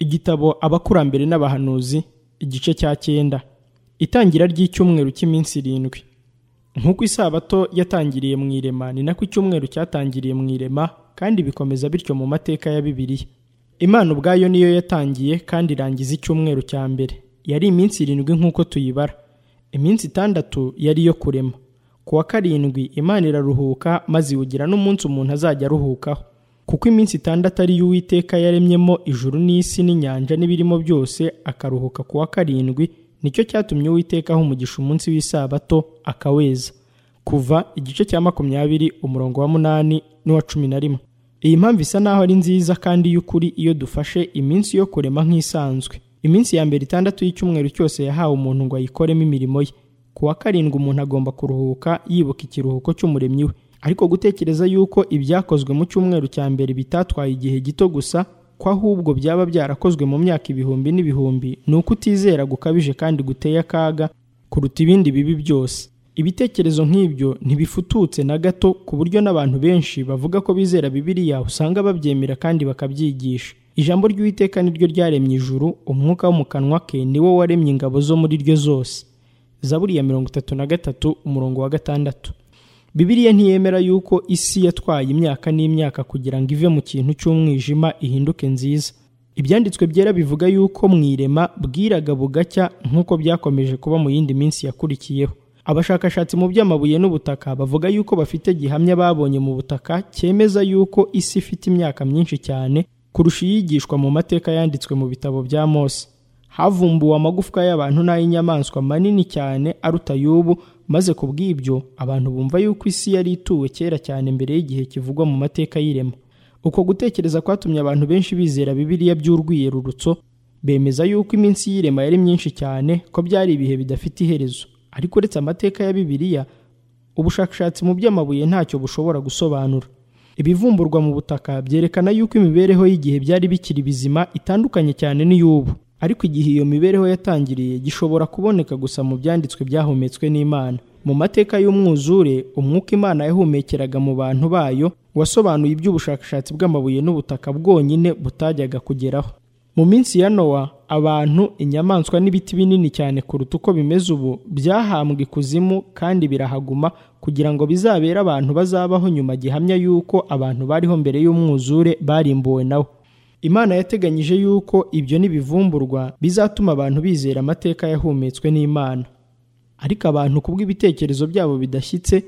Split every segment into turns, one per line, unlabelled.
Igitabo Abakurambere n'Abahanuzi, igice cya 9. Itangira ry'icyumweru cy'iminsi 7. Nk'uko isabato yatangiriye mu irema, ni nako icyumweru cyatangiriye mu irema, kandi bikomeza bityo mu mateka ya Bibiliya. Imana ubwayo niyo yatangiye kandi irangiza icyumweru cya mbere. Yari iminsi 7 nk'uko tuyibara. Iminsi 6 yari iyo kurema. Ku wa karindwi Imana iraruhuka, maze iwugira n'umunsi umuntu azajya aruhukaho. Kuko iminsi 6 ari yo Uwiteka yaremyemo ijuru n'isi n'inyanja n'ibirimo byose, akaruhuka ku wa karindwi, nicyo cyatumye Uwiteka aha umugisha umunsi w'isabato akaweza. Kuva igice cya 20 umurongo wa 8 n'uwa 11. Iyi mpamvu isa naho ari nziza kandi y'ukuri iyo dufashe iminsi yo kurema nk'isanzwe. Iminsi ya mbere 6 y'icyumweru cyose yahawe umuntu ngo ayikoremo imirimo ye. Ku wa karindwi umuntu agomba kuruhuka yibuka ikiruhuko cy'umuremyi we. Ariko gutekereza yuko ibyakozwe mu cyumweru cya mbere bitatwaye igihe gito gusa, ko ahubwo byaba byarakozwe mu myaka ibihumbi n'ibihumbi, ni uko utizera gukabije kandi guteye akaga kuruta ibindi bibi byose. Ibitekerezo nk'ibyo ntibifututse na gato, ku buryo n'abantu benshi bavuga ko bizera Bibiliya usanga babyemera kandi bakabyigisha. Ijambo ry'Uwiteka ni ryo ryaremye ijuru, umwuka wo mu kanwa ke ni wo waremye ingabo zo muri ryo zose. Zaburi ya 33 umurongo wa 6. Bibiliya ntiyemera yuko isi yatwaye imyaka n'imyaka kugira ngo ive mu kintu cy'umwijima ihinduke nziza. Ibyanditswe byera bivuga yuko mu irema bwiraga bugacya, nk'uko byakomeje kuba mu yindi minsi yakurikiyeho. Abashakashatsi mu by'amabuye n'ubutaka bavuga yuko bafite gihamya babonye mu butaka cyemeza yuko isi ifite imyaka myinshi cyane kurusha iyigishwa mu mateka yanditswe mu bitabo bya Mose. Havumbuwe amagufwa y'abantu n'ay'inyamaswa manini cyane aruta y'ubu, maze ku bw'ibyo abantu bumva yuko isi yari ituwe kera cyane mbere y'igihe kivugwa mu mateka y'irema. Uko gutekereza kwatumye abantu benshi bizera Bibiliya by'urwiyerurutso, bemeza yuko iminsi y'irema yari myinshi cyane, ko byari ibihe bidafite iherezo. Ariko uretse amateka ya Bibiliya, ubushakashatsi mu by'amabuye ntacyo bushobora gusobanura. Ibivumburwa mu butaka byerekana yuko imibereho y'igihe byari bikiri bizima itandukanye cyane n'iy'ubu. Ariko igihe iyo mibereho yatangiriye gishobora kuboneka gusa mu byanditswe byahumetswe n'Imana. Mu mateka y'umwuzure, umwuka Imana yahumekeraga mu bantu bayo wasobanuye iby'ubushakashatsi bw'amabuye n'ubutaka bwonyine butajyaga kugeraho. Mu minsi ya Nowa, abantu, inyamaswa n'ibiti binini cyane kuruta uko bimeze ubu byahambwe ikuzimu kandi birahaguma, kugira ngo bizabere abantu bazabaho nyuma gihamya yuko abantu bariho mbere y'umwuzure barimbuwe nawo. Imana yateganyije yuko ibyo n'ibivumburwa bizatuma abantu bizera amateka yahumetswe n'Imana. Ariko abantu kubw'ibitekerezo byabo bidashyitse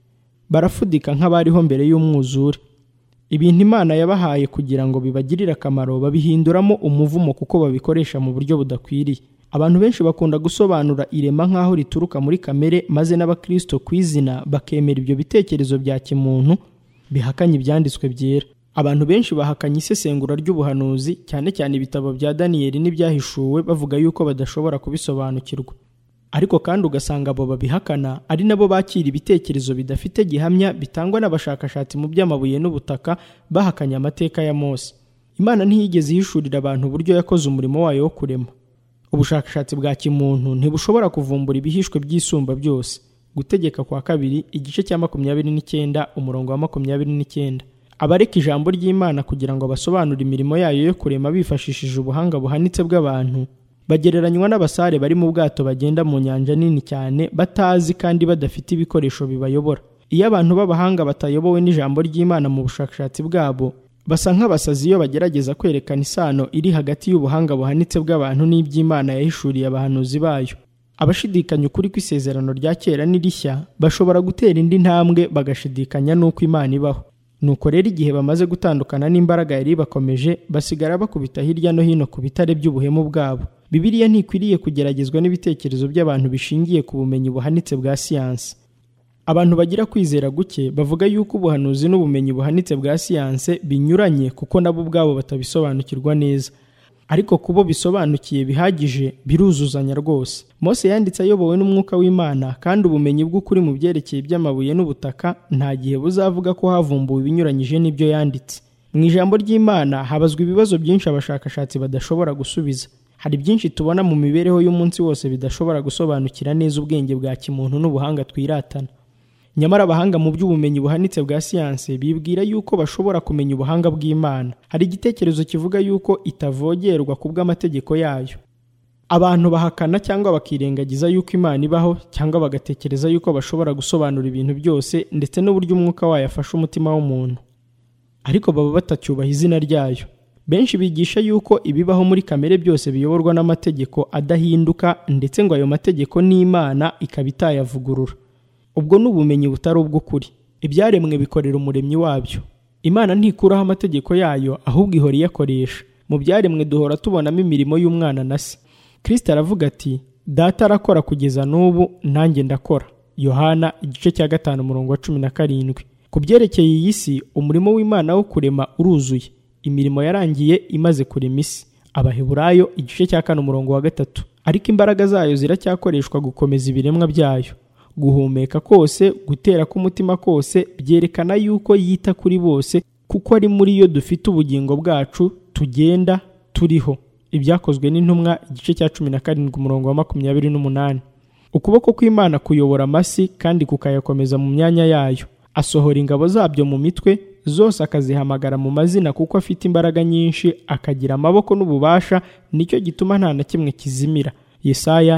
barafudika nk'abariho mbere y'umwuzure. Ibintu Imana yabahaye kugira ngo bibagirire akamaro babihinduramo umuvumo kuko babikoresha mu buryo budakwiriye. Abantu benshi bakunda gusobanura irema nk'aho rituruka muri kamere, maze n'abakristo kwizina bakemera ibyo bitekerezo bya kimuntu bihakanye ibyanditswe byera. Abantu benshi bahakanye isesengura ry'ubuhanuzi, cyane cyane ibitabo bya Daniyeli n'ibyahishuwe, bavuga yuko badashobora kubisobanukirwa. Ariko kandi ugasanga abo babihakana ari nabo bakira ibitekerezo bidafite gihamya bitangwa n'abashakashatsi mu by'amabuye n'ubutaka bahakanye amateka ya Mose. Imana ntiyigeze ihishurira abantu uburyo yakoze umurimo wayo wo kurema. Ubushakashatsi bwa kimuntu ntibushobora kuvumbura ibihishwe by'isumba byose. Gutegeka kwa 2 igice cya 29 umurongo wa 29. Abareka ijambo ry'Imana kugira ngo basobanure imirimo yayo yo kurema bifashishije ubuhanga buhanitse bw'abantu, bagereranywa n'abasare bari mu bwato bagenda mu nyanja nini cyane, batazi kandi badafite ibikoresho bibayobora. Iyo abantu b'abahanga batayobowe n'ijambo ry'Imana mu bushakashatsi bwabo, basa nk'abasazi iyo bagerageza kwerekana isano iri hagati y'ubuhanga buhanitse bw'abantu n'iby'Imana yahishuriye abahanuzi bayo. Abashidikanya ukuri kw'isezerano rya kera n'irishya bashobora gutera indi ntambwe bagashidikanya n'uko Imana ibaho. Nuko rero igihe bamaze gutandukana n'imbaraga yari bakomeje, basigara bakubita hirya no hino ku bitare by'ubuhemu bwabo. Bibiliya ntikwiriye kugeragezwa n'ibitekerezo by'abantu bishingiye ku bumenyi buhanitse bwa siyansi. Abantu bagira kwizera guke bavuga yuko ubuhanuzi n'ubumenyi buhanitse bwa siyansi binyuranye, kuko nabo ubwabo batabisobanukirwa neza. Ariko kubo bisobanukiye bihagije biruzuzanya rwose. Mose yanditse ayobowe n'umwuka w'Imana, kandi ubumenyi bw'ukuri mu byerekeye iby'amabuye n'ubutaka nta gihe buzavuga ko havumbuwe ibinyuranyije n'ibyo yanditse. Mu ijambo ry'Imana habazwa ibibazo byinshi abashakashatsi badashobora gusubiza. Hari byinshi tubona mu mibereho y'umunsi wose bidashobora gusobanukira neza ubwenge bwa kimuntu n'ubuhanga twiratana. nyamara abahanga mu by'ubumenyi buhanitse bwa siyanse bibwira yuko bashobora kumenya ubuhanga bw'Imana. Hari igitekerezo kivuga yuko itavogerwa ku bw'amategeko yayo. Abantu bahakana cyangwa bakirengagiza yuko Imana ibaho, cyangwa bagatekereza yuko bashobora gusobanura ibintu byose ndetse n'uburyo umwuka wayo afasha umutima w'umuntu, ariko baba batacyubaha izina ryayo. Benshi bigisha yuko ibibaho muri kamere byose biyoborwa n'amategeko adahinduka, ndetse ngo ayo mategeko n'Imana ikaba itayavugurura. Ubwo ni ubumenyi butari ubw'ukuri. Ibyaremwe bikorera umuremyi wabyo. Imana ntikuraho amategeko yayo, ahubwo ihora iyakoresha. Mu byaremwe duhora tubonamo imirimo y'umwana na se. Kristo aravuga ati, Data arakora kugeza n'ubu, nanjye ndakora. Yohana 5:17. Ku byerekeye iyi si, umurimo w'Imana wo kurema uruzuye. Imirimo yarangiye imaze kurema isi. Abaheburayo 4:3. Ariko imbaraga zayo ziracyakoreshwa gukomeza ibiremwa byayo. Guhumeka kose, gutera k'umutima kose byerekana yuko yita kuri bose, kuko ari muri yo dufite ubugingo bwacu, tugenda, turiho. Ibyakozwe n'intumwa 17:28. Ukuboko kw'Imana kuyobora amasi kandi kukayakomeza mu myanya yayo. Asohora ingabo zabyo mu mitwe, zose akazihamagara mu mazina, kuko afite imbaraga nyinshi, akagira amaboko n'ububasha, nicyo gituma nta na kimwe kizimira. Yesaya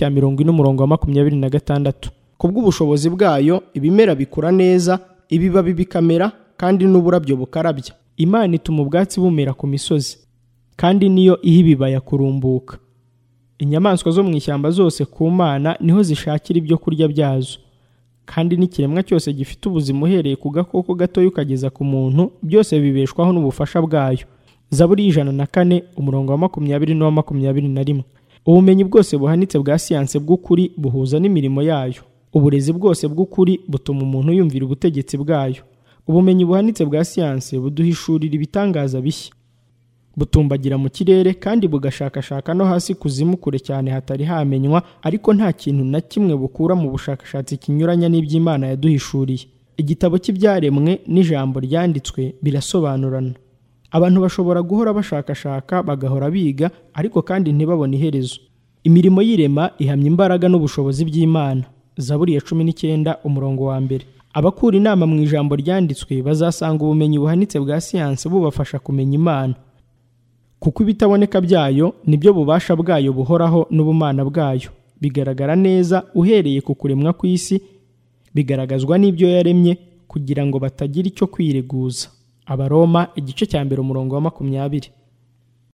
40:26. Kubw'ubushobozi bwayo, ibimera bikura neza, ibibabi bikamera, kandi n'uburabyo bukarabya. Imana ituma ubwatsi bumera ku misozi, kandi niyo iha ibibaya kurumbuka. Inyamaswa zo mu ishyamba zose ku Mana niho zishakira ibyo kurya byazo, kandi n'ikiremwa cyose gifite ubuzima uhereye ku gakoko gatoya ukageza ku muntu, byose bibeshwaho n'ubufasha bwayo. Zaburi 104:20-21. Ubumenyi bwose buhanitse bwa siyanse bw'ukuri buhuza n'imirimo yayo. Uburezi bwose bw'ukuri butuma umuntu yumvira ubutegetsi bwayo. Ubumenyi buhanitse bwa siyanse buduhishurira ibitangaza bishya. Butumbagira mu kirere kandi bugashakashaka no hasi kuzimu kure cyane hatari hamenywa, ariko nta kintu na kimwe bukura mu bushakashatsi kinyuranya n'iby'Imana yaduhishuriye. Igitabo cy'ibyaremwe n'ijambo ryanditswe birasobanurana. Abantu bashobora guhora bashakashaka, bagahora biga, ariko kandi ntibabone iherezo. Imirimo y'irema ihamya imbaraga n'ubushobozi by'Imana. Zaburi 19:1. Abakura inama mu ijambo ryanditswe bazasanga ubumenyi buhanitse bwa siyanse bubafasha kumenya Imana, kuko ibitaboneka byayo nibyo bubasha bwayo buhoraho n'ubumana bwayo. Bigaragara neza uhereye ku kuremwa kw'isi, bigaragazwa n'ibyo yaremye, kugira ngo batagira icyo kwireguza. Abaroma 1:20.